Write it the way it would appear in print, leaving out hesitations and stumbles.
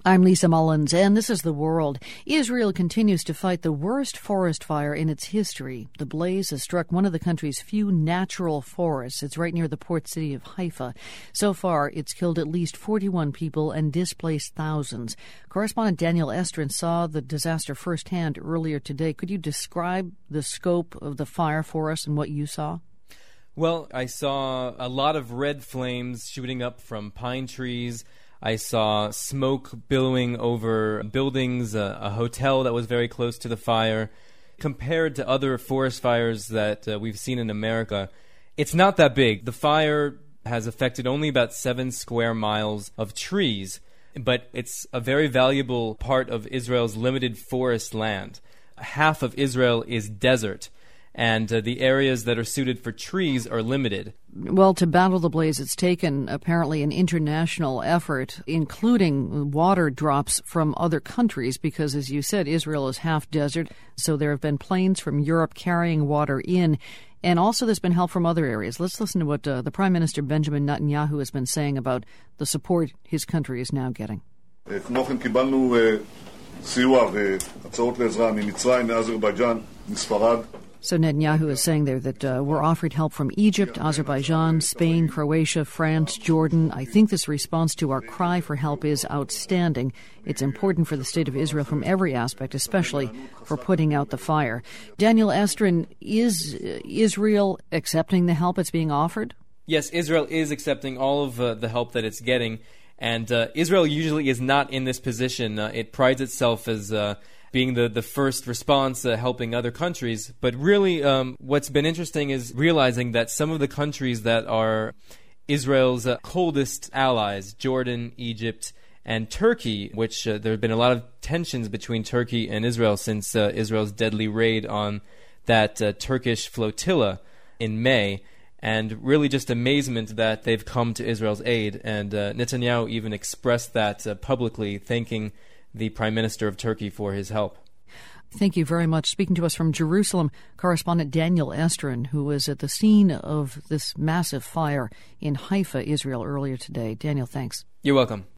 I'm Lisa Mullins, and this is The World. Israel continues to fight the worst forest fire in its history. The blaze has struck one of the country's few natural forests. It's right near the port city of Haifa. So far, it's killed at least 41 people and displaced thousands. Correspondent Daniel Estrin saw the disaster firsthand earlier today. Could you describe the scope of the fire for us and what you saw? Well, I saw a lot of red flames shooting up from pine trees. I saw smoke billowing over buildings, a hotel that was very close to the fire. Compared to other forest fires that we've seen in America, it's not that big. The fire has affected only about 7 square miles of trees, but it's a very valuable part of Israel's limited forest land. Half of Israel is desert, and the areas that are suited for trees are limited. Well, to battle the blaze, it's taken apparently an international effort, including water drops from other countries, because, as you said, Israel is half desert, so there have been planes from Europe carrying water in, and also there's been help from other areas. Let's listen to what the Prime Minister Benjamin Netanyahu has been saying about the support his country is now getting. כמו כן קיבלנו סיוע והצעות לעזרה ממצרים, מאזרבייג'אן, מספרד. So Netanyahu is saying there that we're offered help from Egypt, Azerbaijan, Spain, Croatia, France, Jordan. I think this response to our cry for help is outstanding. It's important for the state of Israel from every aspect, especially for putting out the fire. Daniel Estrin, is Israel accepting the help it's being offered? Yes, Israel is accepting all of the help that it's getting. And Israel usually is not in this position. It prides itself as being the first response, helping other countries. But really, what's been interesting is realizing that some of the countries that are Israel's coldest allies, Jordan, Egypt, and Turkey, which there have been a lot of tensions between Turkey and Israel since Israel's deadly raid on that Turkish flotilla in May. And really just amazement that they've come to Israel's aid. And Netanyahu even expressed that publicly, thanking the Prime Minister of Turkey for his help. Thank you very much. Speaking to us from Jerusalem, correspondent Daniel Estrin, who was at the scene of this massive fire in Haifa, Israel, earlier today. Daniel, thanks. You're welcome.